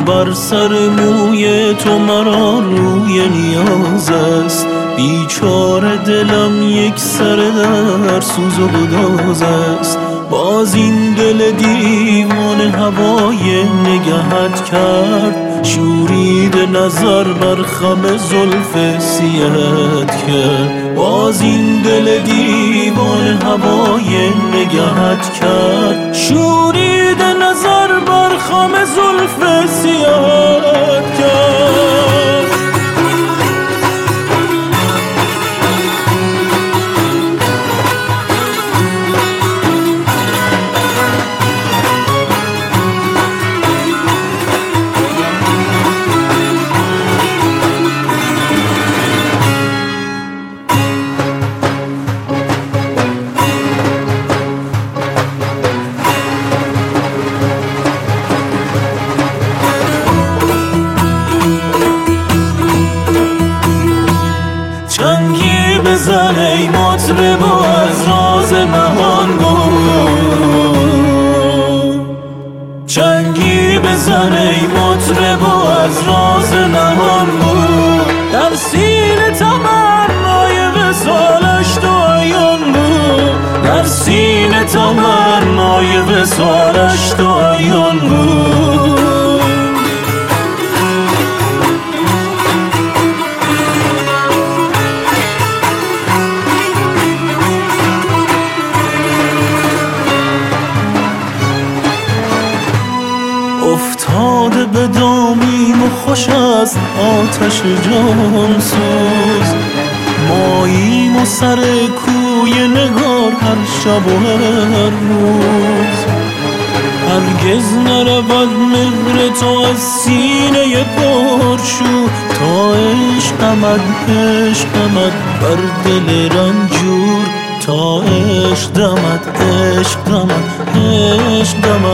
بر سر موی تو مرا روی نیاز است. بیچاره دلم یک سر در سوز و گداز است. باز این دل دیوانه هوای نگهت کرد. شورید نظر بر خم زلف سیهت کرد. باز این دل دیوانه هوای نگهت کرد. شورید نظر بر خم زلف سیهت کرد. چنگی بزن ای مطرب و از راز نهان گو. چنگی بزن ای مطرب و از راز نهان گو. در سینه تمنای وصالش تو عیان گو. در سینه تمنای وصالش تو عیان گو. افتاده به دامیم و خوش از آتش جان سوز. ماییم و سر کوی نگار هر شب و هر روز. هرگز نرود مهر تو از سینه پرشور. تا عشق آمد عشق آمد بر دل رنجور. تا عشق دمد عشق دمد عشق دمد